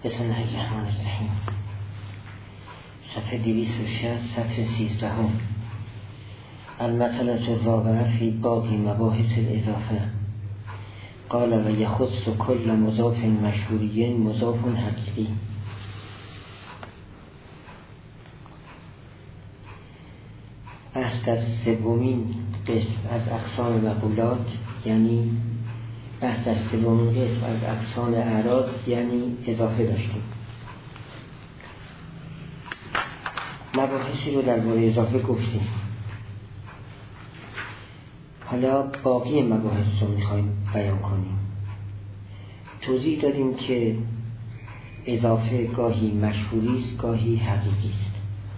بسم الله الرحمن الرحیم. صفحه 260 سطر 13. المسألة الرابعة فی باب مباحث الاضافه. قال و یخص کل مضاف مشهوری مضاف حقیقی. بحث در سومین قسم از اقسام مقولات، یعنی بحث در سومین قسم از اقسام اعراض یعنی اضافه داشتیم. مباحثی رو درباره اضافه گفتیم. حالا باقی مباحث رو میخوایم بیان کنیم. توضیح دادیم که اضافه گاهی مشهوری است، گاهی حقیقی است.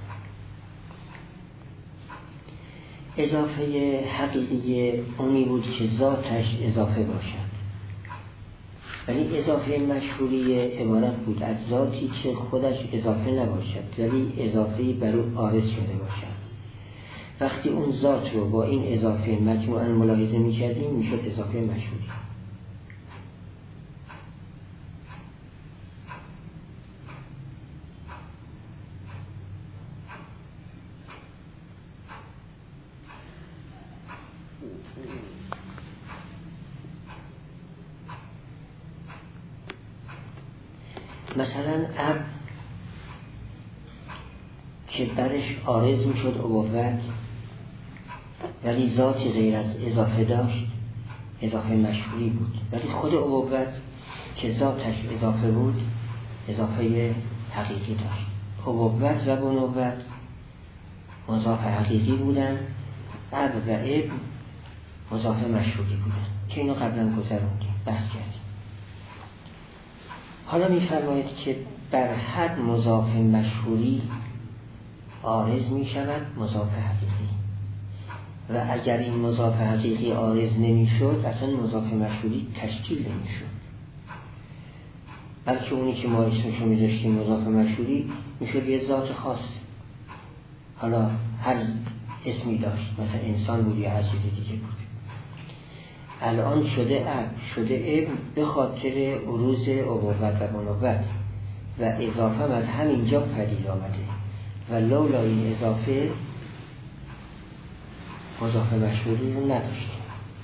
اضافه حقیقی اونی بود که ذاتش اضافه باشد، ولی اضافه مشهوری عبارت بود از ذاتی که خودش اضافه نباشد ولی اضافه‌ای بر او عارض شده باشد. وقتی اون ذات رو با این اضافه مجموعاً ملاحظه می‌کردیم میشد اضافه مشهوری. مثلا اب که برش عارض میشد ابوت ولی ذاتی غیر از اضافه داشت، اضافه مشهوری بود. ولی خود ابوت که ذاتش اضافه بود اضافه حقیقی داشت. ابوت و بنوت مضاف حقیقی بودن، اب و ابن مضاف مشهوری بودن که اینو قبلا گذروندیم، بحث کردیم. حالا می‌فرماید که بر هر مضاف مشهوری عارض می شود مضاف حقیقی، و اگر این مضاف حقیقی عارض نمی شد اصلا مضاف مشهوری تشکیل نمی شد، بلکه اونی که ما اسمشو می داشتیم مضاف مشهوری می شد یه ذات خاص. حالا هر اسمی داشت، مثلا انسان بود یا هر چیزی دیگه بود. الان شده اب، شده ابن به خاطر عروض ابوت و بنوت و اضافه از همینجا پدید آمده و لولا این اضافه مضاف مشهوری رو نداشتیم.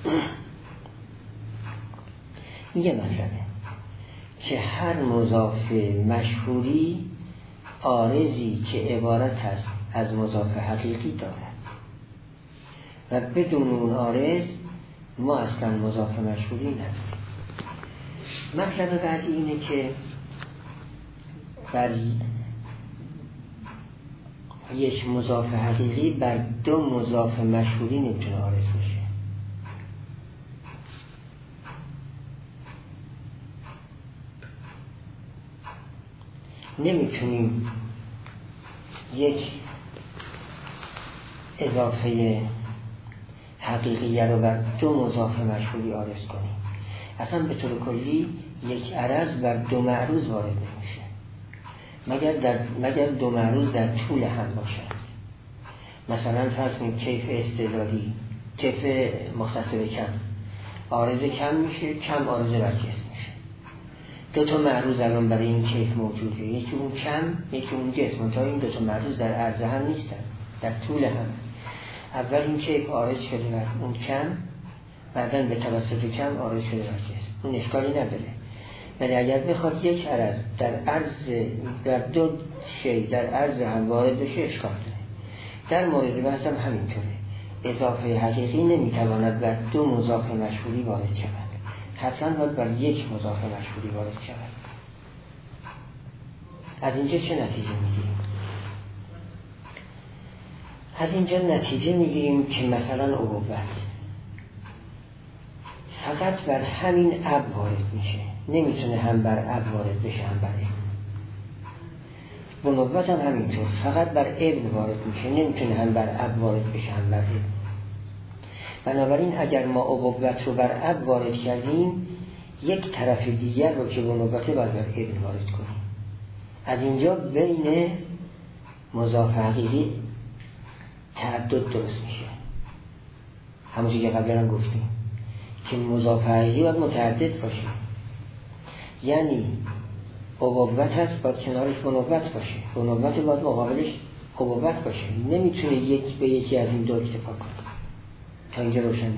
این یه مسئله که هر مضاف مشهوری عارضی که عبارت است از مضاف حقیقی دارد و بدون اون عارض ما اصلا مضاف مشهوری نداریم. مطلب بعدی اینه که بر یک مضاف حقیقی بر دو مضاف مشهوری نمیتونه عارض بشه. نمیتونیم یک اضافه حقیقی رو بر دو مضاف مشهوری عارض کنیم. اصلا به طور کلی یک عرض بر دو معروض وارد نمیشه مگر دو معروض در طول هم باشد. مثلا فرض کنید کیف استعدادی، کیف مختص به کم عارض کم میشه، کم عارض بر جسم میشه. دو تا معروض الان برای این کیف موجوده، یکی اون کم یکی اون جسم. تا این دو تا معروض در عرض هم نیستن، در طول هم. اول این کیف عارض شده بر اون کم، بعدن به توسط کم عارض شده بر جسم. اون اشکالی نداره. ولی اگر بخواد یک عرض در عرض در دو شی در عرض هم وارد بشه اشکال داره. در مورد بحث هم همینطوره. اضافه حقیقی نمیتواند بر دو مضاف مشهوری وارد شود، حتما باید بر یک مضاف مشهوری وارد شود. از اینجا چه نتیجه میگیریم؟ از اینجا نتیجه میگیریم که مثلا ابوت فقط بر همین اب وارد میشه، نمیتونه هم بر اب وارد بشه هم بر ابن. بنوت هم همینطور فقط بر ابن وارد میشه، نمیتونه هم بر اب وارد بشه هم بر ابن. بنابراین اگر ما ابوت رو بر اب وارد کردیم یک طرف دیگر رو که بنوته باید بر ابن وارد کنیم. از اینجا بین مضاف حقیقی تعدد درست میشه. همونجوری که قبلا هم گفتیم که مضاف حقیقی باید متعدد باشه، یعنی ابوت هست باید کنارش بنوت باشه، بنوت باید مقابلش ابوت باشه. نمیتونه یک به یکی از این دو اکتفا کنه. تا اینجا روشنه.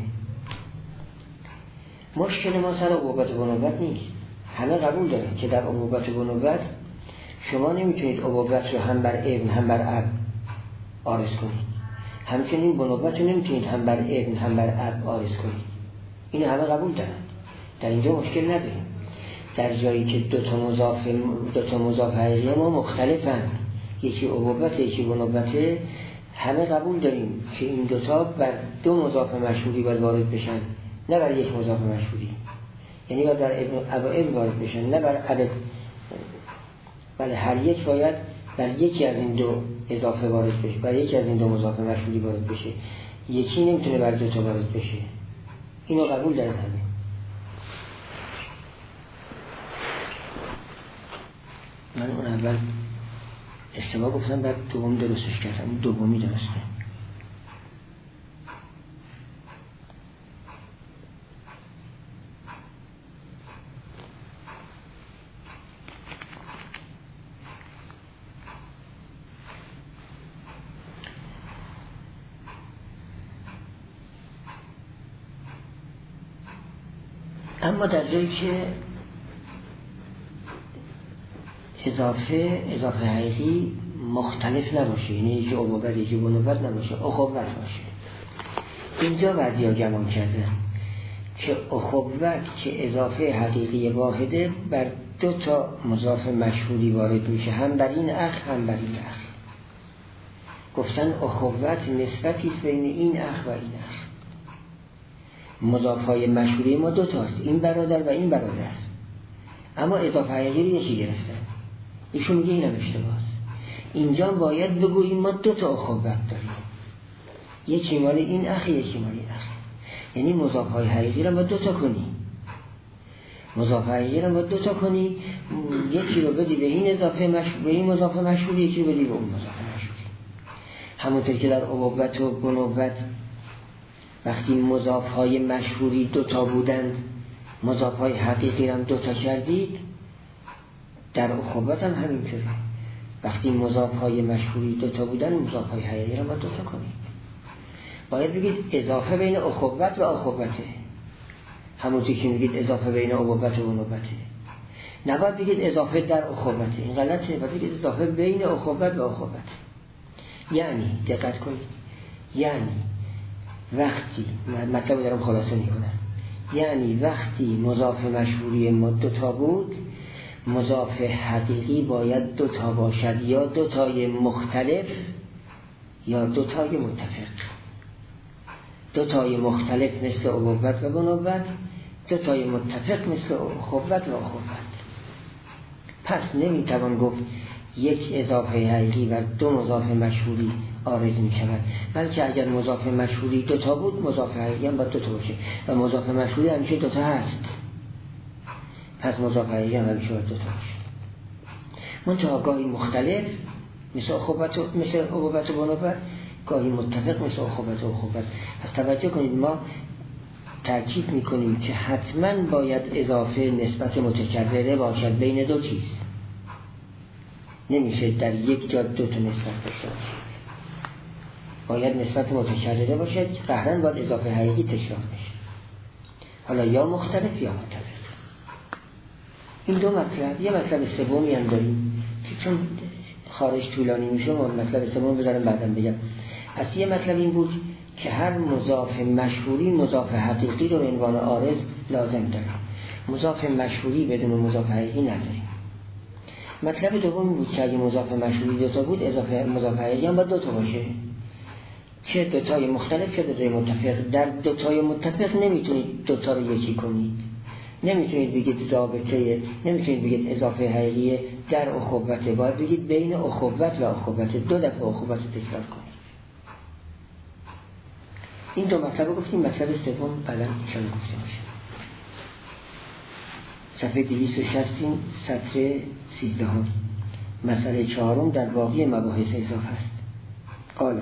مشکل ما سر ابوت و بنوت نیست. همه قبول داره که در ابوت و بنوت شما نمیتونید ابوت رو هم بر ابن هم بر اب عارض کنید، همچنین بنوت رو نمیتونید هم بر ابن هم بر اب عارض کنید. اینو همه قبول دارن، در اینجا مشکل نداریم. در جایی که دو تا مضاف حقیقی ما مختلفند، یکی ابوت یکی بنوت، همه قبول داریم که این دوتا بر دو مضاف مشهوری باید وارد بشن، نه بر یک مضاف مشهوری. یعنی باید بر ابن وارد بشن، نه بر اب. بله، هر یک باید بر یکی از این دو اضافه وارد بشه، بر یکی از این دو مضاف مشهوری وارد بشه. یکی نمیتونه بر دو تا وارد بشه. اینو قبول دارن همه. من اون اول اشتباه گفتم، بعد دوم درستش کردم. اون دومی درسته. اما در جایی که اضافه حقیقی مختلف نباشه، یعنی یکی ابوت یکی بنوت نباشه، اخوت باشه، اینجا بعضیا گمان کردن که اخوت که اضافه حقیقی واحده بر دو تا مضاف مشهوری وارد میشه، هم بر این اخ هم بر این اخ. گفتن اخوت نسبتی است بین این اخ و این اخ. مضافهای مشهوری ما دو تاست، این برادر و این برادر، اما اضافه حقیقی رو یکی گرفتن. ایشون میگه اینم اشتباهه. اینجا باید بگوییم ما دو تا اخوت داریم، یکی مال این اخ یکی مال این اخ. یعنی مضافهای حقیقی رو باید دو تا کنی، مضاف حقیقی رو باید دو تا کنی، یکی رو بدی به این اضافه به این مضاف مشهوری، یکی رو بدی به اون مضاف مشهوری. همونطور که در ابوت و بنوت وقتی مضافهای مشهوری دو تا بودند، مضافهای حقیقی هم دو تا کردید، در اخوت هم همینطوره. وقتی مضافهای مشهوری دو تا بودن، مضافهای حقیقی هم باید دو تا کنید. باید بگید اضافه بین اخوت و اخوته، همونطور که میگید اضافه بین ابوت و بنوته. نباید بگید اضافه در اخوته، این غلطه. باید بگید اضافه بین اخوت و اخوته. یعنی دقت کنید، یعنی وقتی مطلب دارم خلاصه میکنم، یعنی وقتی مضاف مشهوری ما دو تا بود، مضاف حقیقی باید دو تا باشد، یا دو تای مختلف یا دو تای متفق. دو تای مختلف مثل ابوت و بنوت، دو تای متفق مثل اخوت و اخوت. پس نمیتوان گفت یک اضافه حقیقی و دو مضاف مشهوری عارض می شود، بلکه اگر مضاف مشهوری دو تا بود، مضاف حقیقی هم باید دو تا باشه، و مضاف مشهوری همیشه دو تا هست، پس مضاف حقیقی هم همیشه باید دو تا باشه. منتها گاهی مختلف مثل ابوت و بنوت، گاهی متفق مثل اخوت و اخوت. پس توجه کنید، ما تاکید میکنیم که حتما باید اضافه نسبت متکرره باشد بین دو چیز. نمیشه در یک جا دو تا نسبت داشته باشد، باید نسبت متکرره باشد که قهرن باید اضافه حقیقی تکرار بشه، حالا یا مختلف یا متفق. این دو مطلب. یه مطلب سومی هم داریم که چون خارج طولانی میشه، ما مطلب سوم بذارم بعداً بگم. پس یه مطلب این بود که هر مضاف مشهوری مضاف حقیقی رو به عنوان عارض لازم داره، مضاف مشهوری بدون مضاف حقیقی نداریم. مطلب دوم بود که اگه مضاف مشهوری دو تا بود، اضافه مضاف حقیقی هم باید دو تا باشه، چه دو تای مختلف چه دو تای متفق. در دو تای متفق نمیتونید دو تا رو یکی کنید، نمیتونید بگید رابطه، نمیتونید بگید اضافه حقیقی در اخوت، باید بگید بین اخوت و اخوت، دو دفعه اخوت تکرار کنید. این دو مطلب گفتیم. مطلب سوم بعداً انشاءالله گفته میشه. صفحه 260 سطر 13 مسئله 4 در باقی مباحث اضافه است. قال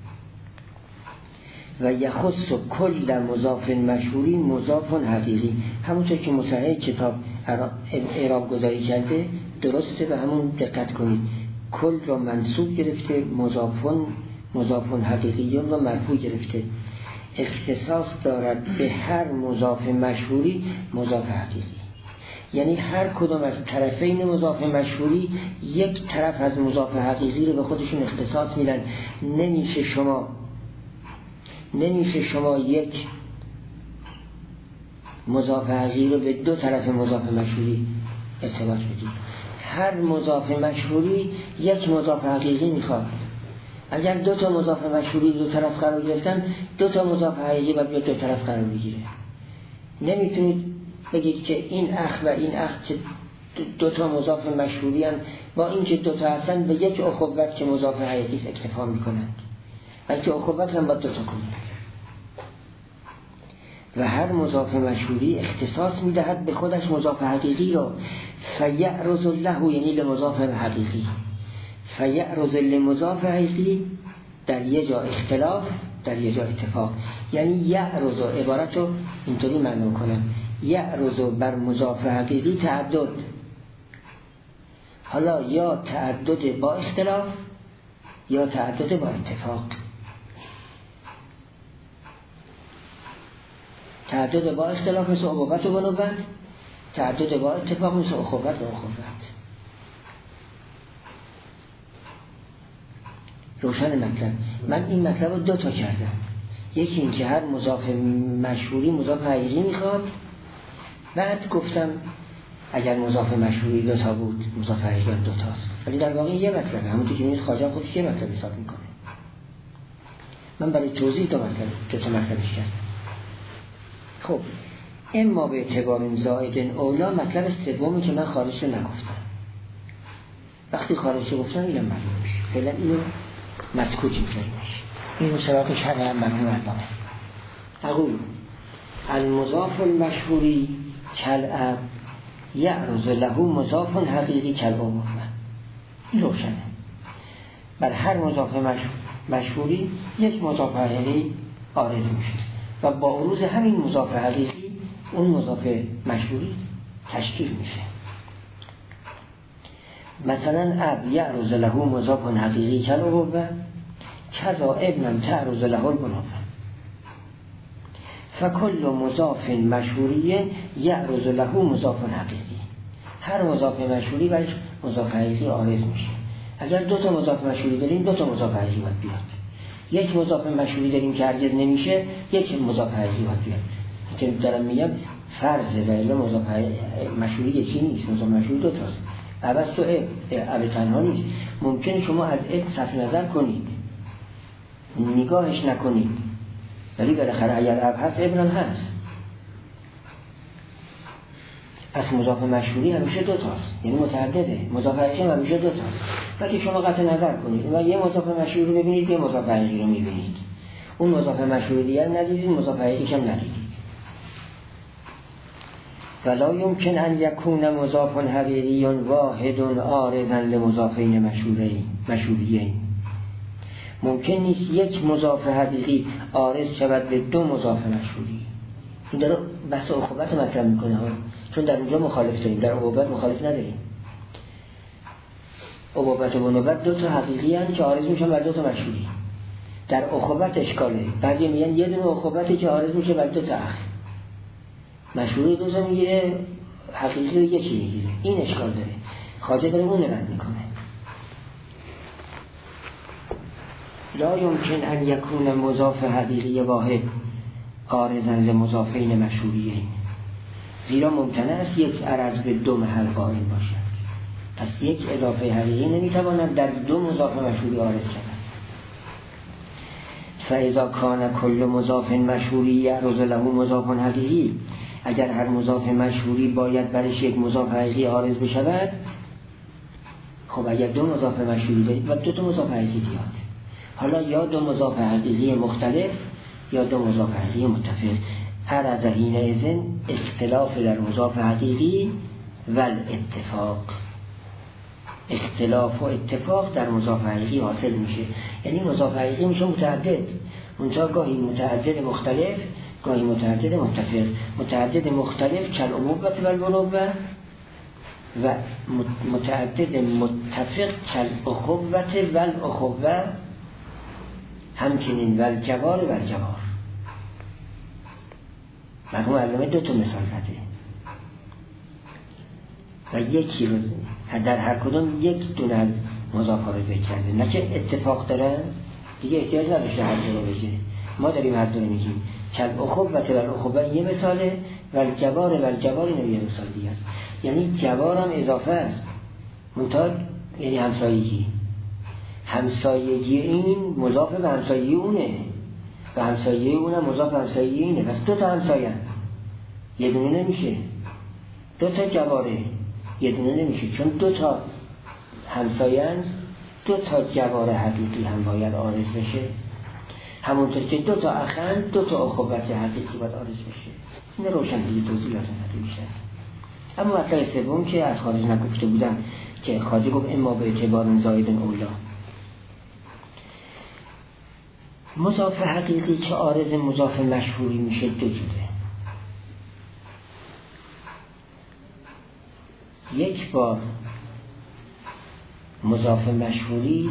و یخص کل مضاف مشهوری مضاف حقیقی. همونطور که مصحح کتاب اعراب گذاری کرده، درسته به همون دقت کنید. کل را منصوب گرفته، مضافون حقیقیون را مرفوع گرفته. اختصاص دارد به هر مضاف مشهوری مضاف حقیقی، یعنی هر کدام از طرفین مضاف مشهوری یک طرف از مضاف حقیقی رو به خودشون اختصاص میدن. نمیشه شما یک مضاف حقیقی رو به دو طرف مضاف مشهوری ارتباط بدید. هر مضاف مشهوری یک مضاف حقیقی میخواد. اگر دو تا مضاف مشهوری دو طرف قرار گرفتن، دو تا مضاف حقیقی باید دو طرف قرار بگیره. نمیتونید بگید که این اخ و این اخ که دو تا مضاف مشهوری هم با اینکه دو تا هستن به یک اخوت که مضاف حقیقی اکتفا میکنند، بلکه اخوت هم باید دو تا کنند. و هر مضاف مشهوری اختصاص میدهد به خودش مضاف حقیقی را. فیعرض له یعنی لمضاف حقیقی، فیعرض لمضاف حقیقی در یه جا اختلاف، در یه جا اتفاق. یعنی یعرض عبارت رو اینطوری معنی کنم، یعرض بر مضاف حقیقی تعدد، حالا یا تعدد با اختلاف یا تعدد با اتفاق. تعدد با اختلاف مثل ابوت و بنوبت، تعدد با اتفاق مثل اخوت و اخوت. روشن مطلب. من این مطلب رو دو تا کردم. یکی این که هر مضاف مشهوری مضاف حقیقی میخواد، بعد گفتم اگر مضاف مشهوری دو تا بود مضاف حقیقی دو تاست، ولی در واقع یه مطلبه. همونطور که می‌بینید خواجه خودش یه مطلب حساب میکنه. من برای توضیح دو تا مطلبش کردم. خب اما به اعتبار زائد اولا، مطلب سومی که من خارجش نگفتم. وقتی خارجش گفتم اینم معلوم میشه. فعلا اینو مسکوت می‌ذاریمش. اینو سراغ شرع مرحوم علامه. اقول المضاف المشهوری کالاب یعرض له مضاف حقیقی کالعموم. این روشنه. بر هر مضاف مشهوری یک مضاف حقیقی عارض میشه و با عروض همین مضاف حقیقی اون مضاف مشهوری تشکیل میشه. مثلا اب یعرض له مضاف حقیقی کالعموم کذا ابنم تعرض له البنوة. فکل مضاف مشهوری یعرض له مضاف حقیقی. هر مضاف مشهوری برش مضاف حقیقی عارض میشه. اگر دو تا مضاف مشهوری داریم دو تا مضاف حقیقی باید بیاد. یک مضاف مشهوری داریم که هرگز نمیشه، یک مضاف حقیقی باید بیاد. که دارم میگم فرضه و الا مضاف مشهوری یکی نیست، مضاف مشهوری دو تاست. عبس تو اب تنها نیست. ممکنه شما از اب صرف نظر کنید، نگاهش نکنید، ولی بالاخره اگر اب هست ابن هم هست. پس مضاف مشهوری همیشه دو تاست، یعنی متعدده. مضاف حقیقی همیشه دو تاست. ولی شما قطع نظر کنید و یه مضاف مشهوری رو ببینید، یه مضاف حقیقی رو میبینید، اون مضاف مشهوری دیگر ندیدید، مضاف حقیقی هم ندیدید. ولا یمکن ان یکون مضاف حقیقی واحد عارضا لمضافین مشهورین. ممکن نیست یک مضاف حقیقی عارض شود به دو مضاف مشهوری. این داره بحث اخوت مطرح میکنه ها، چون در اونجا مخالف داریم، در ابوت مخالف نداریم. ابوت و بنوبت دو تا حقیقی هستند که عارض میشن بر دو تا مشهوری. در اخوت اشکاله. بعضی میگن یه دونه اخوتی که عارض میشه بر دو تا اخ. مشهوری دو تا میگیره، حقیقی رو یکی میگیره. این اشکال داره. خواجه داره اون رد میکنه. لا یمکن ان یکون مضاف حقیقی واحد عارضا لمضافین مشهورین. زیرا ممکنه است یک عرض به دو محل قائم باشد. پس یک اضافه حقیقی نمیتواند در دو مضاف مشهوری عارض شود. فاذا کان کل مضاف مشهوری یعرض له مضاف حقیقی، اگر هر مضاف مشهوری باید برش یک مضاف حقیقی عارض بشود، خب اگر دو مضاف مشهوری دارید و دو تا مضاف حقیقی بیاد، حالا یا دو مضاف حقیقی مختلف یا دو مضاف حقیقی متفق، عرض حینئذ اختلاف در مضاف حقیقی و الاتفاق. اختلاف و اتفاق در مضاف حقیقی حاصل میشه. یعنی مضاف حقیقی میشه متعدد، منتها گاهی متعدد مختلف، گاهی متعدد متفق. متعدد مختلف کالعموم و البنوة و متعدد متفق کل اخوت و الاخوه همچنین و الجوار و الجوار. مرحوم علامه 2 مثال زده و یکی رو در هر کدوم یک دونه از مضاف ها رو ذکر کرده، نه که اتفاق دارن دیگه احتیاج نداشته هر دو رو بگه. ما داریم هر دو رو میگیم. کل اخوت و الاخوه یه مثاله و الجوار و الجوار اینو یه مثال دیگه است. یعنی جوار هم اضافه است منتها یعنی همسایگی. همسایگی این مضاف به همسایگی اونه و همسایگی اونم مضاف به همسایگی اینه. پس 2 تا همسایه یه دونه نمیشه. 2 تا جواره یه دونه نمیشه، چون 2 تا همسایه 2 تا جوار حقیقی هم باید عارض بشه، همونطور که 2 تا اخن 2 تا اخوت حقیقی باید عارض بشه. این روشن دیگه توضیح لازم نداره بیشتر. اما مطلب سوم که از خارج نگفته بودم که خواجه گفت اما به اعتبار زاید اولا، مضاف حقیقی که عارض مضاف مشهوری میشه 2 جوره. یک بار مضاف مشهوری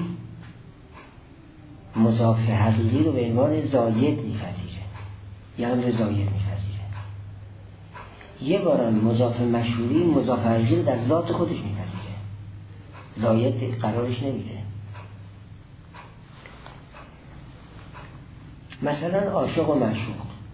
مضاف حقیقی رو به عنوان زاید میپذیره یا امر زاید میپذیره. یه بارم مضاف مشهوری مضاف حقیقی رو در ذات خودش میپذیره، زاید قرارش نمیده. مثلا عاشق و معشوق،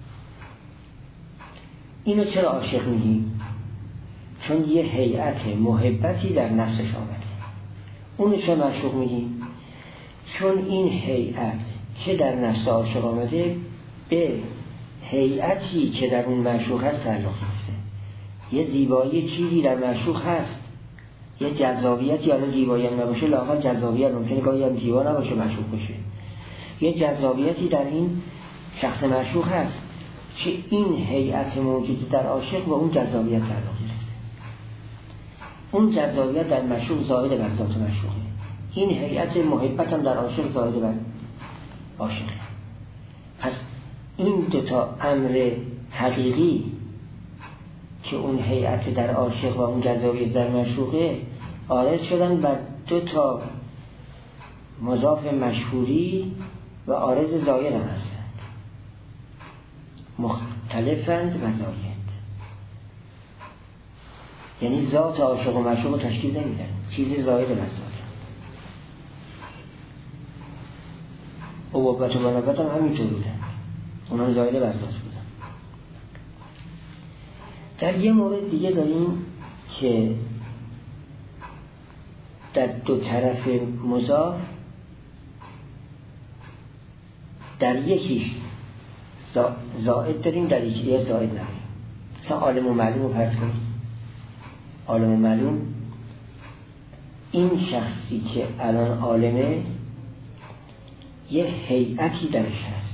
اینو چرا عاشق میگیم؟ چون یه هیئت محبتی در نفسش آمده. اونو چرا معشوق میگیم؟ چون این هیئت که در نفس عاشق آمده به هیئتی که در اون معشوق هست تعلق گرفته. یه زیبایی چیزی در معشوق هست، یه جذابیتی، حالا زیبایی هم نباشه لااقل جذابیت، ممکنه گاهی هم زیبا نباشه معشوق باشه، یه جذابیتی در این شخص معشوق هست که این هیئت موجود در عاشق و اون جذابیت تعلق گرفته. اون جذابیت در معشوق زائد بر ذات معشوقه، این هیئت محبت هم در عاشق زائد بر عاشقه. پس این 2 تا امر حقیقی که اون هیئت در عاشق و اون جذابیت در معشوقه عارض شدن بر 2 تا مضاف مشهوری و عارض زاید هم هستند، مختلفند و زاید. یعنی ذات عاشق و معشوق رو تشکیل نمیدن، چیزی زاید و ذات. ابوبت و منبت هم همینطور بودن، اونا زاید و ذات بودن. در یه مورد دیگه داریم که در 2 طرف مضاف در یکیش زائد داریم، در یکی دیگه زائد نداریم. مثلا عالم و معلوم رو فرض کنیم. عالم و معلوم، این شخصی که الان عالمه یه هیئتی درش هست،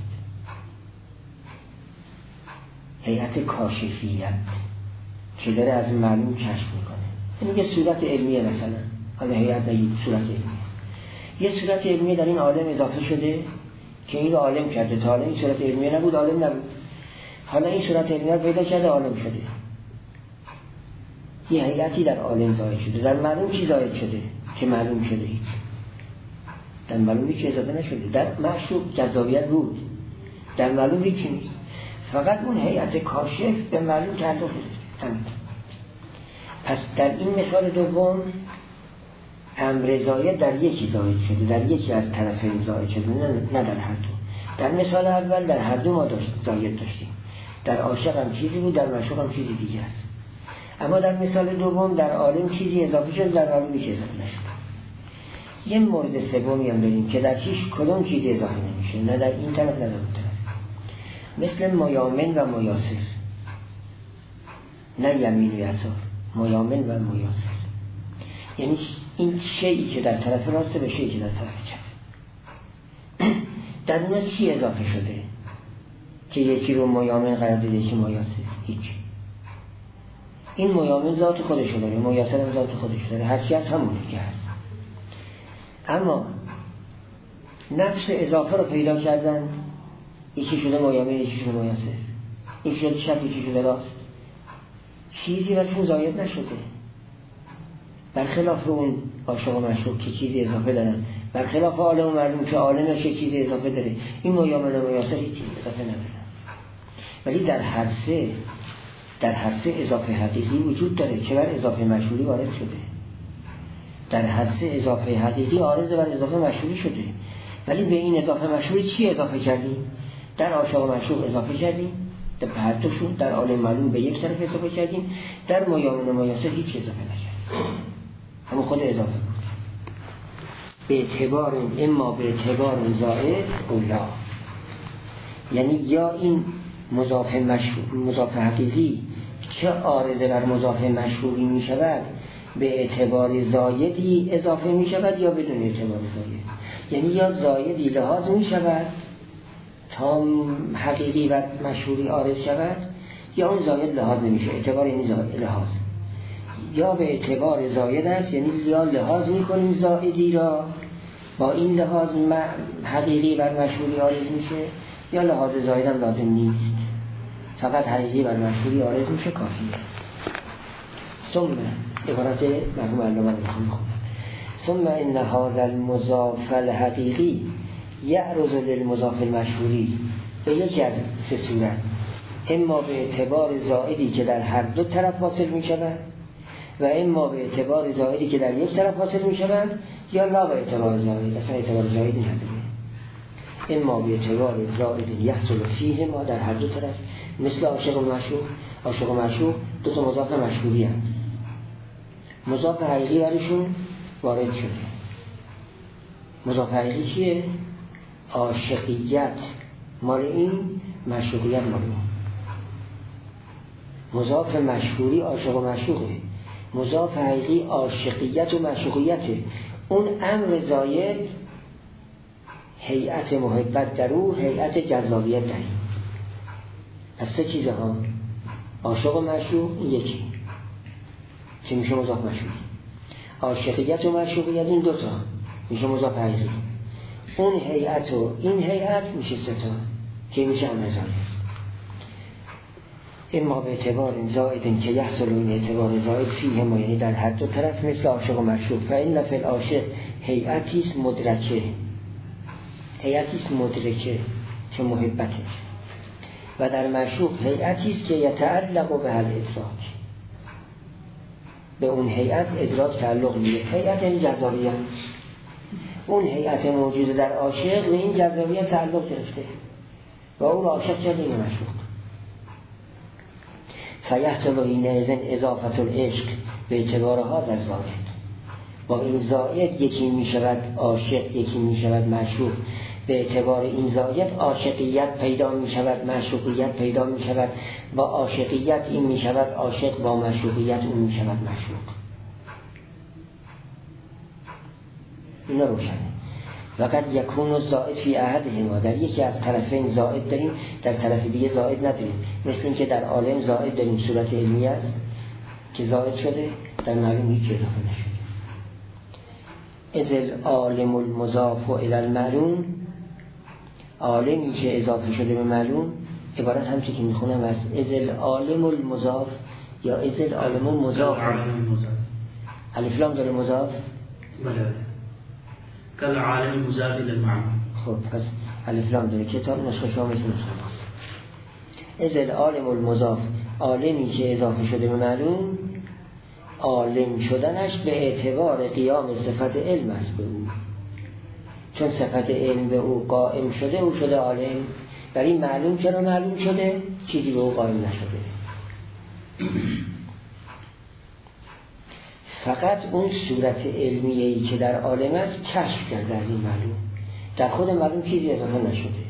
هیئت کاشفیت که داره از معلوم کشف میکنه. این یه صورت علمیه، مثلا حالا هیئت نگید، صورت علمیه. یه صورت علمیه در این عالم اضافه شده که این رو عالم کرده. تا حالا این صورت علمیه نبود، عالم نبود، حالا این صورت علمیه رو پیدا کرده، عالم شده. یه هیئتی در عالم زائد شده. در معلوم چی زائد شده که معلوم شده؟ هیچ. در معلوم هیچ اضافه نشده. در معشوق جذابیت بود، در معلوم هیچی نیست، فقط اون هیئت کاشف به معلوم تعلق گرفته. همین. پس در این مثال دوم امر زاید در یکی زاید شده، در یکی از طرفین زاید شده، نه در هر دو. در مثال اول در هر دو ما زاید داشتیم، در عاشق هم چیزی بود، در معشوق هم چیزی دیگه است. اما در مثال دوم در عالم چیزی اضافه شده، در معلوم هیچ اضافه نشده. یه مورد سومی هم داریم که در هیچ کدوم چیزی اضافه نمیشه، نه در این طرف نه در اون طرف. مثل میامن و میاسر، نه یمین و یسار، میامن و میاسر. یعنی این شیئی که در طرف راسته به شیئی که در طرف چپ. در اون چی اضافه شده که یکی رو میامن قرار داده، یکی میاسر؟ هیچ. این میامن ذات خودش داره، میاسر هم ذات خودش داره، هر چی از همونه که هست. اما نفس اضافه رو پیدا کردن، یکی شده میامن، یکی شده میاسر، یکی شده چپ، یکی شده راست. چیزی واسه زاید نشده. برخلاف اون عاشق و معشوق که چیزی اضافه دارن، برخلاف عالم و معلوم که عالمش چیزی اضافه داره، این مایامن و مایاسر هیچی اضافه ندارن. ولی در هر سه اضافه حقیقی وجود داره که بر اضافه مشهوری وارد شده. در هر سه اضافه حقیقی عارض بر اضافه مشهوری شده. ولی به این اضافه مشهوری چی اضافه کردیم؟ در عاشق و معشوق اضافه کردیم، در هر دوشون، در عالم معلوم به یک طرف اضافه کردیم، در مایامن و مایاسر هیچ اضافه نکردیم، همون خود اضافه بود. به اعتبار اما به اعتبار زائد اولا، یعنی یا این مضاف حقیقی که عارض بر مضاف مشهوری می شود به اعتبار زایدی اضافه می شود یا بدون اعتبار زاید. یعنی یا زایدی لحاظ می شود تا حقیقی و مشهوری عارض شود، یا اون زاید لحاظ نمی شود. اعتبار یعنی لحاظ، یا به اعتبار زاید است، یعنی یا لحاظ می کنیم زایدی را، با این لحاظ حقیقی بر مشهوری عارض میشه، یا لحاظ زاید هم لازم نیست، فقط حقیقی بر مشهوری عارض میشه کافیه. ثم عبارت مرحوم علامه میخونم، ثم ان هذا المضاف الحقیقی یعرض للمضاف المشهوری، به یکی از سه صورت، اما به اعتبار زائدی که در هر دو طرف حاصل میشود، و اما به اعتبار زائدی که در یک طرف حاصل میشود، یا لا به اعتبار زائد، اصلا اعتبار زائدی نداره. اما به اعتبار زائد یحصل فیه ما، در هر دو طرف، مثل عاشق و معشوق. عاشق و معشوق دو تا مضاف مشهوری هست، مضاف حقیقی برشون وارد شده. مضاف حقیقی چیه؟ عاشقیت مال این، معشوقیت مال اون. مضاف مشهوری عاشق و معشوقه، مضاف حقیقی عاشقیت و معشوقیته. اون امر زاید هیئت محبت در او، هیئت جذابیت در این. پس سه چیزها، عاشق و معشوق یکی که میشه مضاف مشهوری، عاشقیت و معشوقیت این دوتا میشه مضاف حقیقی، اون هیئت و این هیئت میشه سه تا که میشه امر زاید. اما به اعتبار زائد که یحصل این اعتبار زائد فیه ما، یعنی در هر دو طرف، مثل عاشق و معشوق. فإن فی العاشق هیئتی است مدرکه، هیئتی است مدرکه که محبته، و در معشوق هیئتی است که یتعلق به الادراک، به اون هیئت ادراک تعلق میگیره. هیئت این جذابیت، اون هیئت موجود در عاشق به این جذابیت تعلق گرفته و اون عاشق کرده این معشوق. فیحصل حینئذ اضافة العشق به اعتبار هذا الزائد، با این زائد یکی می شود عاشق، یکی می شود معشوق. به اعتبار این زائد عاشقیت پیدا می شود، معشوقیت پیدا می شود. با عاشقیت این می شود عاشق، با معشوقیت اون می شود معشوق. اینا روشنه. وقد یکون الزائد فی احدهما، در یکی از طرفین زائد داریم، در طرف دیگه زائد نداریم. مثل اینکه در عالم زائد داریم، صورت علمی است که زائد شده، در معلوم هیچ اضافه نشده. اذ العالم المضاف الی المعلوم، عالمی که اضافه شده به معلوم، عبارت همچه که میخونم از اذ العالم المضاف یا اذ العالم المضاف. الف لام داره مضاف؟ بله. کل عالم مضاف الی المعلوم. خب پس الف لام داره، کتاب نسخه شما مثل نسخه ماست. اذ العالم المضاف، عالمی که اضافه شده به معلوم، عالم شدنش به اعتبار قیام صفت علم است به او، چون صفت علم به او قائم شده، او شده عالم. برای معلوم چرا معلوم شده؟ چیزی به او قائم نشده. فقط اون صورت علمیه‌ای که در عالم است کشف کرده از این معلوم، در خود معلوم چیزی اضافه نشده.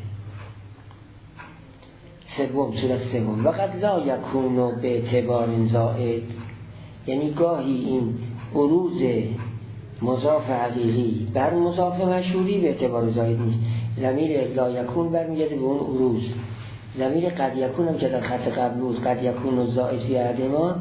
سوم، صورت سوم، وقد لا یکون به اعتبار زائد، یعنی گاهی این عروض مضاف حقیقی بر مضاف مشهوری به اعتبار زائد نیست. ضمیر لا یکون برمیگرده به اون عروض. ضمیر قد یکون هم که در خط قبل بود، قد یکون الزائد فی احدهما،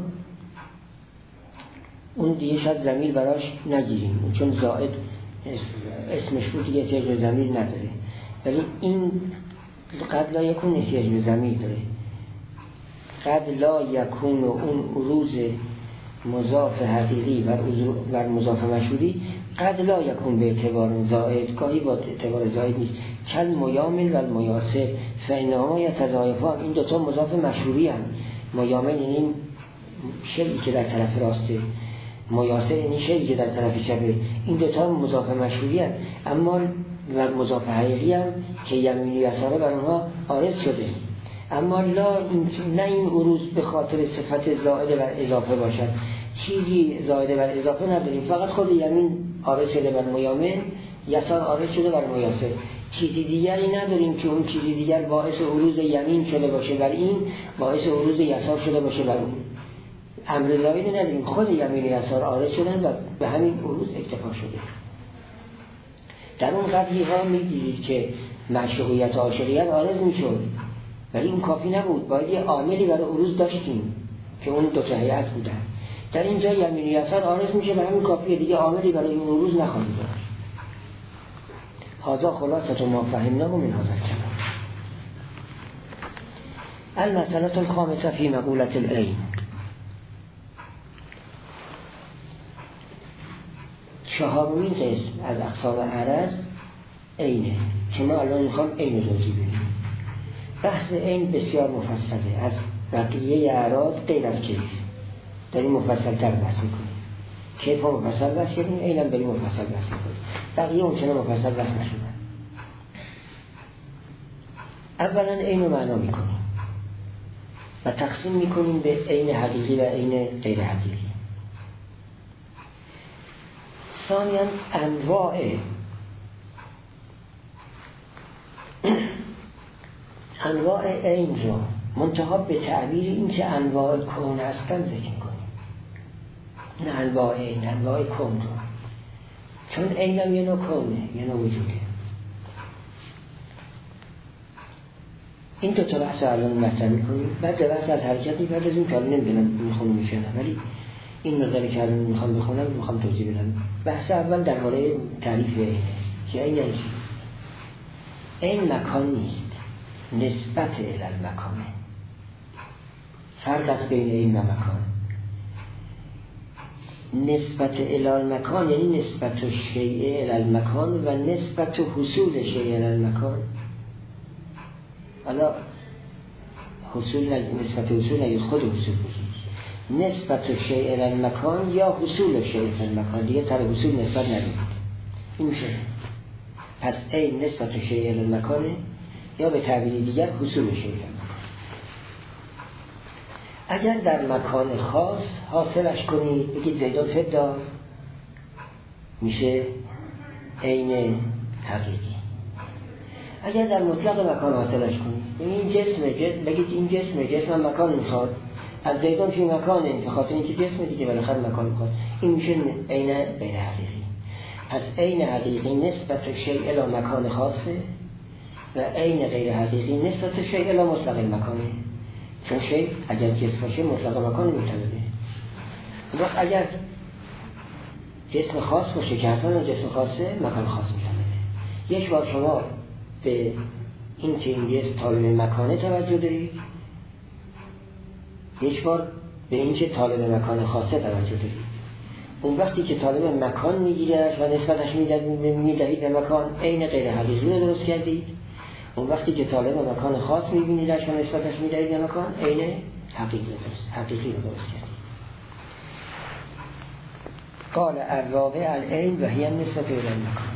اون دیگه شاید ضمیر براش نگیریم چون زائد اسمش بود، دیگه احتیاج به ضمیر نداره. ولی این قد لا یکون احتیاج به ضمیر داره. قد لا یکون و اون عروض مضاف حقیقی بر مضاف مشهوری قد لا یکون به اعتبار زائد، گاهی با اعتبار زائد نیست. کل میامن و المیاسر فانهما یتضاعفان، این دوتا مضاف مشهوری هم. میامن یعنی شیئی که در طرف راسته، میاسر یعنی شیئی که در طرف چپه، این دوتا مضاف مشهوری هم. اما و مضاف حقیقی هم که یمین و یساره بر اونها عارض شده. اما نه این عروض به خاطر صفت زائد بر اضافه باشد، چیزی زائد بر اضافه نداریم، فقط خود یمین عارض شده بر میامن، یسار عارض شده بر میاسر، چیزی دیگری نداریم که اون چیزی دیگر باعث عروض یمین شده باشه بر این، باعث عروض یسار شده باشه بر اون. امر زائد نداریم، خود یمین و یسار عارض شدن و به همین عروض اکتفا شده. در اون قضیه ها می‌دیدید که معشوقیت و عاشقیت عارض میشد، ولی اون کافی نبود، باید یه عاملی برای عروض داشتیم که اون دو تا هیئت بودن. در اینجا یمین و یسار عارض میشه، به همین کافیه، دیگه عاملی برای این عروض نخواهیم داشت. هذا خلاصه ما فهمناه من هذا الكلام. المسألة الخامسة في مقولة العين. چهارمین قسم از اقسام عرض عینه که ما الان میخوام عین رو توضیح بدیم. بحث عین بسیار مفصله، از بقیه اعراض غیر از کیف داریم مفصل تر بحث میکنیم. کیف ها مفصل بحث کردیم، عینم بریم مفصل بحث میکنیم. بقیه اون چنان مفصل بحث نشدن. اولا عین رو معنا میکنیم و تقسیم میکنیم به عین حقیقی و عین غیر حقیقی. ثانیاً انواع عین رو منتها به تعبیر این که انواع کون هستن ذکر کنیم، نه انواع عین، انواع کون رو، چون عین هم یه نوع کونه، یه نوع وجوده. این دو تا بحث رو الان مطرح میکنیم، بعد به بحث از حرکت میپردازیم که الان نمیدونم میخونم میشنم، ولی این مقداری که الان میخوام بخونم میخوام توضیح بدم. بحث اول درباره تعریف عینه که عین یعنی چی؟ عین مکان نیست، نسبت الی المکانه. فرق است بین عین و مکان. نسبت الی المکان یعنی نسبت شیء الی المکان و نسبت حصول شیء الی المکان. حالا حصول نسبت حصول نگید، خود حصول نسبت شیء الی المکان یا حصول شیء الی المکان، دیگه تر حصول نسبت ندید. این میشه. پس عین نسبت شیء الی المکانه یا به تعبیر دیگر حصول شیء الی المکان. اگر در مکان خاص حاصلش کنید، بگید زیدان فدا، میشه عین حقیقی. اگر در مطلق مکان حاصلش کنید، این بگید این جسم مکان میخواد، از زیدان فی مکانه، به خاطر اینکه جسم دیگه بالاخره مکان میخواد، این میشه عین غیر حقیقی. پس عین حقیقی نسبت شیء الی مکان خاصه و عین غیر حقیقی نسبت شیء الی مطلق مکانه، چون شیء اگر جسم باشه مطلق مکان میتونه. وقت اگر جسم خاص باشه که حتما جسم خاصه، مکان خاص میتونه. یک بار شما به این که این جسم طالب مکانه توجه دارید، یک بار به این که طالب مکان خاصه توجه دارید. اون وقتی که طالب مکان میگیرد و نسبتش میدهید به مکان، عین غیر حقیقی رو درست کردید. اون وقتی که طالب مکان خاص میبینیدش و نسبتش میدهید به مکان، عین حقیقی رو درست کردید. قال الرابع العین و هی نسبت الی المکان.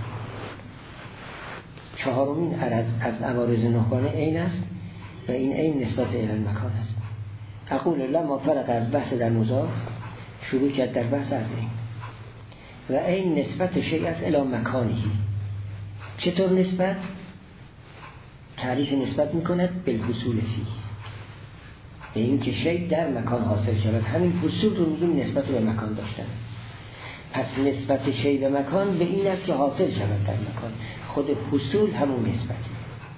چهارمین از عوارض نهگانه عین است و این عین نسبت الی المکان است. اقول لما فرق از بحث در مضاف شروع کرد در بحث از عین و عین نسبت شیء است الی مکانه. چطور نسبت؟ تعریف نسبت میکند بالحصول فیه، به این که شیء در مکان حاصل شود. همین حصول رو میگیم نسبت به مکان داشتن. پس نسبت شیء به مکان به این است که حاصل شود در مکان. خود حصول همون نسبته.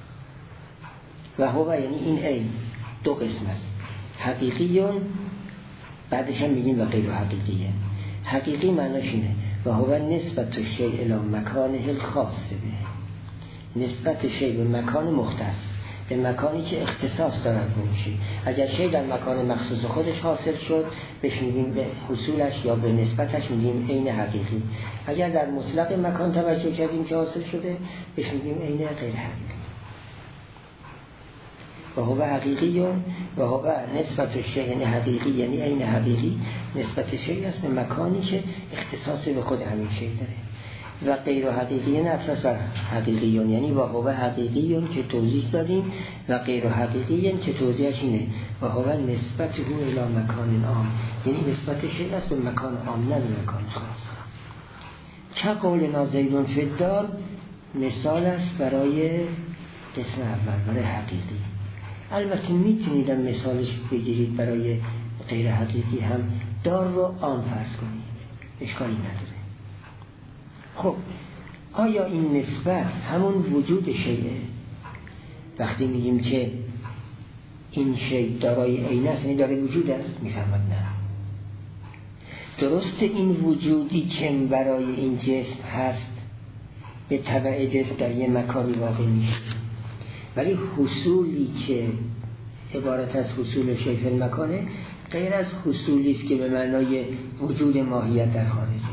و هو یعنی این عین دو قسم است، حقیقیون، بعدش هم میگیم و غیر حقیقیه. حقیقی معناش اینه و هو نسبت شیء الی مکانه الخاص به، نسبت شیء به مکان مختص. به مکانی که اختصاص دارد میشه. اگر شی در مکان مخصوص خودش حاصل شد بهش میگیم به حصولش یا به نسبتش میگیم عین حقیقی. اگر در مطلق مکان توجه کردیم که حاصل شده بهش میگیم عین غیر حقیقی. و هو حقیقی و هو نسبت شی، یعنی حقیقی یعنی عین حقیقی، نسبت شی است به مکانی که اختصاص به خود همین شی داره. و غیر حقیقی نفس حقیقیون، یعنی و هو حقیقیون که توضیح دادیم و غیر حقیقیون که توضیحش اینه و هو نسبت او الی مکان عام، یعنی نسبت شی است به مکان عام نه به مکان خاص. چه قولنا زیدون فی الدار مثال است برای قسم اول، برای حقیقی. البته میتونیدم مثالش بگیرید برای غیر حقیقی هم، دار رو آن فرض کنید، اشکالی نداره. خب آیا این نسبت همون وجود شیء؟ وقتی میگیم که این شیء دارای عین است یعنی داره وجود است، میفهمد نه. درست این وجودی که برای این جسم هست به تبع جسم در یه مکانی واقع میشه، ولی حصولی که عبارت از حصول شیء فی المکانه غیر از حصولی است که به معنای وجود ماهیت در خارجه.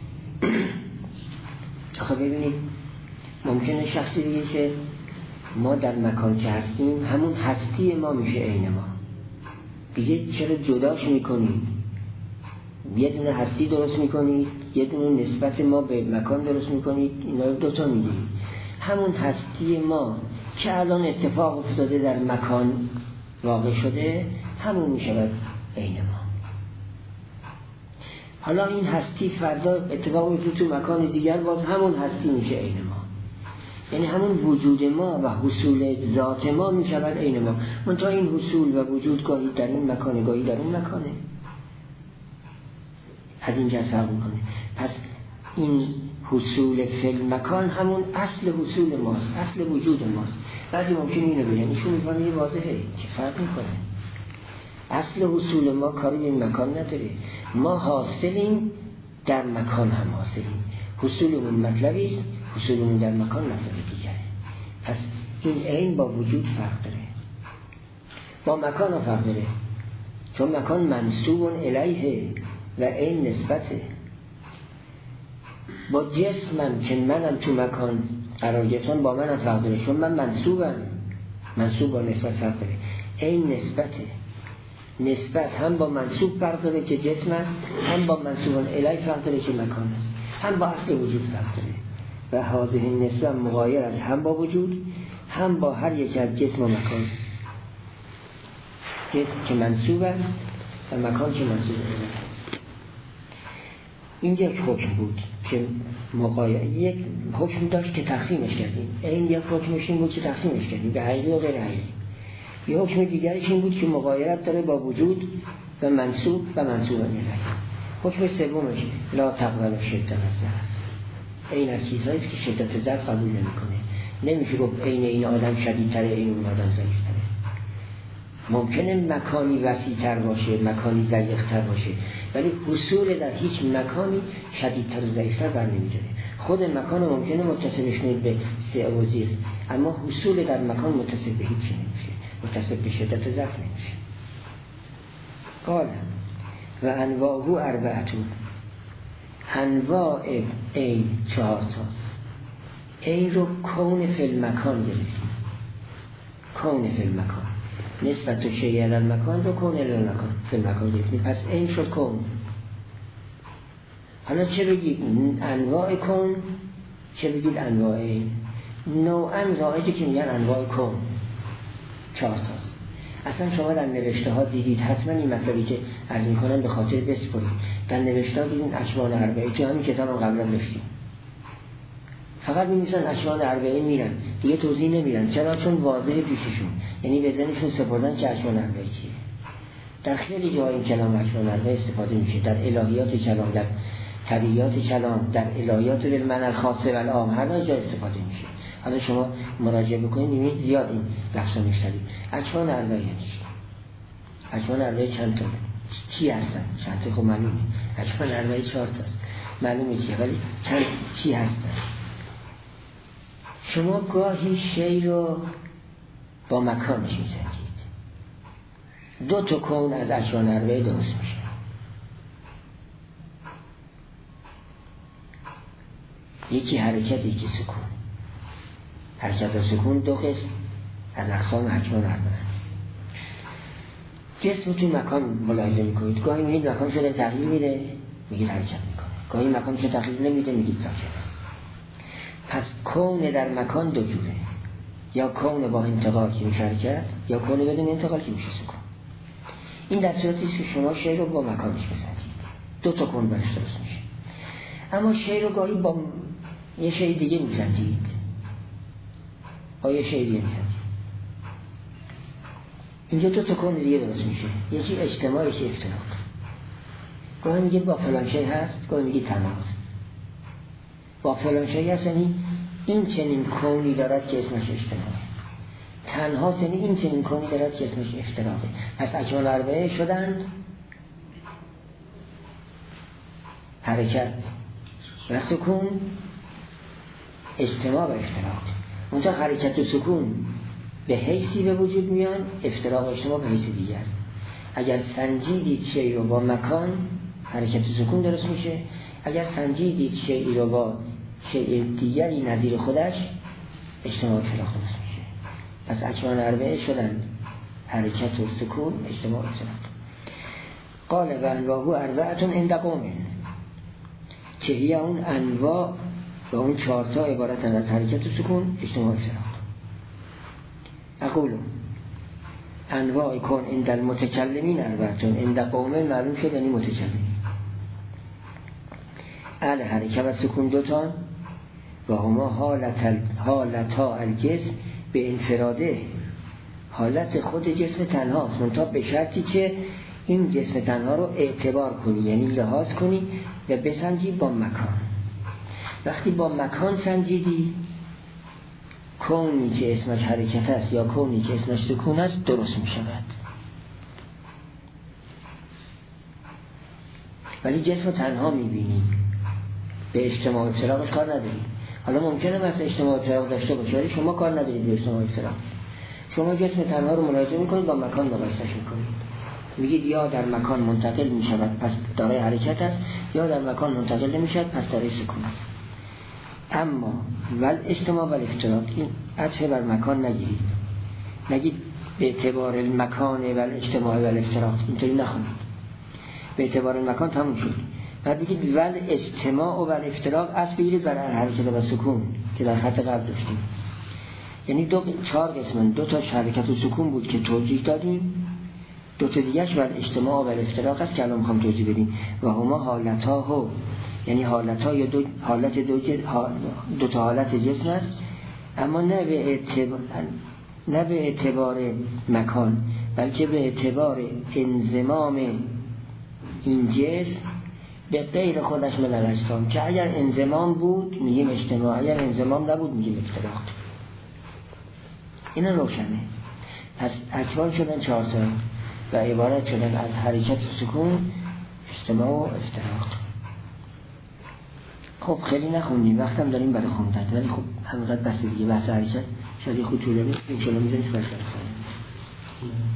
آخه ببینید ممکنه شخصی بگه که ما در مکان که هستیم همون هستی ما میشه عین ما، دیگه چرا جداش میکنید؟ یه دونه هستی درست میکنید، یه دونه نسبت ما به مکان درست میکنید، اینا رو دوتا میگید. همون هستی ما که الان اتفاق افتاده در مکان واقع شده همون میشود عین ما. حالا این هستی فردا اتفاق میفته تو مکان دیگر، باز همون هستی میشه عین ما، یعنی همون وجود ما و حصول ذات ما میشود عین ما. منتها این حصول و وجود گاهی در این مکان گاهی در اون مکانه، از اینجا فرق میکنه. پس این حصول فی المکان همون اصل حصول ماست، اصل وجود ماست. بعضی ممکنه اینو بگن ایشون میفهمه یه واضحه، چه فرق میکنه؟ اصل حصول ما کاری به این مکان نداره، ما حاصلیم در مکان هم حاصلیم، حصولمون مطلبی است، حصولمون در مکان مطلب دیگره. پس این عین با وجود فرق داره، با مکان فرق داره، چون مکان منسوب الیه و عین نسبته. با جسمم که منم تو مکان قرار گرفتم با منم فرق داره، چون من منسوبم، منسوب با نسبت فرق داره. عین نسبته، نسبت هم با منسوب فرق داره که جسم است، هم با منسوب الیه فرق داره که مکان است، هم با اصل وجود فرق داره. و هذه نسبت مغایر است هم با وجود هم با هر یک از جسم و مکان. جسم که منسوب است و مکان که منسوب الیه است. این یک حکم بود که مغایر، یک حکم داشت که تقسیمش کردیم. این یک حکمش این بود که تقسیمش کردیم به حقیقی و غیر حقیقی. یه حکم دیگرش این بود که مغایرت داره با وجود و منسوب و منسوب الیه. حکم سومش لا تقبل شدت الضعف، این از چیزهایی است که شدت ضعف قبول نمیکنه. نمیشه گفت عین این آدم شدیدتره عین اون آدم ضعیفتره. ممکنه مکانی وسیع‌تر باشه، مکانی ضیق‌تر باشه، ولی حصول در هیچ مکانی شدیدتر و ضعیفتر بر نمی‌گیره. خود مکان ممکنه متصل بشه به سعه و ضیق، اما حصول در مکان متصل به هیچ نمیشه، متصل به شدت ضعف نمیشه. قال و انواعه اربعتون، انواع این 4 تاست. این رو کون فی المکان گرفتیم، کون فی المکان، نسبت شیء الی المکان رو کون الی المکان فی المکان گرفتیم، پس این شد کون. حالا چه بگید انواع کون، چه بگید انواع این؟ نوعا رایجه که میگن انواع کون 4 تاست. اصلا شما در نوشته ها دیدید، حتما این مطلبی که عرض میکنم به خاطر بسپرید، در نوشته ها دیدین اشبان اربعه، تو همین کتاب هم قبلا داشتیم، فقط می‌نویسن اشبان اربعه میرن دیگه توضیح نمیدن. چرا؟ چون واضحه پیششون، یعنی به ذهنشون سپردن که اشبان اربعه چیه. در خیلی جاهای این کلام اشبان اربعه استفاده میشه، در الهیات کلام، در طبیعیات کلام، در الهیات بالمعنی الخاص و العام، هر جا استفاده میشه. حالا شما مراجعه بکنید میبینید زیاد این لفظا میشنوید. اشبان اربعه یعنی چی؟ اشبان اربعه چند تا چی هستن؟ چند تا خب معلومه، اشبان اربعه 4 تاست معلومه چیه، ولی چند چی هستن؟ شما گاهی شی رو با مکانش میسنجید. دو تا کون از اکوان اربعه درست میشه. یکی حرکت، یکی سکون. حرکت و سکون دو قسم از اقسام اکوان اربعه. جسم تو مکان ملاحظه میکنید، گاهی میگید مکان شده تغییر میده، میگید حرکت میکنه، گاهی مکان شده تغییر نمیده، میگید ساکته. پس کون در مکان دو جوره، یا کون با انتقال که میشه حرکت، یا کون بدون انتقال که میشه سکون. این در صورتی است که شما شی رو با مکانش بسنجید، دو تا کون برش درست میشه. اما شی رو گاهی با یه شی دیگه میسنجید، با یه شی دیگه میسنجید، اینجا دو تا کون دیگه درست میشه، یکی اجتماع، یکی افتراق. گاهی میگه با فلان شی هست، گاهی میگه تنها هست. با فلان شی هست یعنی این چنین کونی دارد که اسمش اجتماعه، تنها یعنی این چنین کونی دارد که اسمش افتراقه. پس اکوان اربعه شدند حرکت و سکون، اجتماع و افتراق. اونجا حرکت و سکون به حیثی به وجود میان، افتراق و اجتماع به حیث دیگر. اگر سنجیدید شیء رو با مکان، حرکت و سکون درست میشه. اگر سنجیدید شیء رو با شیء دیگری نظیر خودش، اجتماع و افتراق درست میشه. پس اکوان اربعه شدن حرکت و سکون، اجتماع و افتراق. قال و انواع اربعتون عند قوم، که هی اون انواع و اون چهارتا عبارتن از حرکت و سکون، اجتماع و افتراق. اقولو انواع کن عند المتکلمین اربعتون، عند قوم معلوم شد یعنی متکلمین. اهل حرکت و سکون دوتان و هما حالتا الجسم به انفراده، حالت خود جسم تنهاست، منتها به شرطی که این جسم تنها رو اعتبار کنی، یعنی لحاظ کنی و بسنجی با مکان. وقتی با مکان سنجیدی، کونی که اسمش حرکت است یا کونی که اسمش سکون است درست می شود. ولی جسم تنها می بینی، به اجتماع و افتراقش کار نداری. حالا ممکنه مثلا اجتماع و افتراق داشته باشه ولی شما کار ندارید به اجتماع و افتراق. شما جسم تنها رو ملاحظه میکنید، با مکان مقایسه‌اش میکنید، میگید یا در مکان منتقل میشود پس دارای حرکت است، یا در مکان منتقل نمیشود پس دارای سکون است. اما ول اجتماع و افتراق، این عطف بر مکان نگیرید، نگید به اعتبار المکان و اجتماع و افتراق، اینطوری نخونید. به اعتبار مکان تموم شد. بعد بگید ول اجتماع و افتراق اصل بگیرید برای حرکت و سکون که در خط قبل داشتیم. یعنی چهار قسمن، دو تا حرکت و سکون بود که توضیح دادیم، دو تا دیگه‌اش ول اجتماع و افتراق است که الان می‌خوام توضیح بدیم. و هما حالتاهو، یعنی حالت‌ها یا دو تا حالت جسم است، اما نه به اعتبار مکان، بلکه به اعتبار انضمام این جسم به غیر خودش من الاجسام، که اگر انضمام بود میگیم اجتماع، اگر انضمام نبود میگیم افتراق. اینا روشنه. پس اکوان شدن چهارتا و عبارت شدن از حرکت و سکون، اجتماع و افتراق. خب خیلی نخوندیم، وقتم داریم برای خوندن، ولی خب همینقدر بس دیگه. بحث حرکت شاید خود طولانی، این شلو میزنید برسه.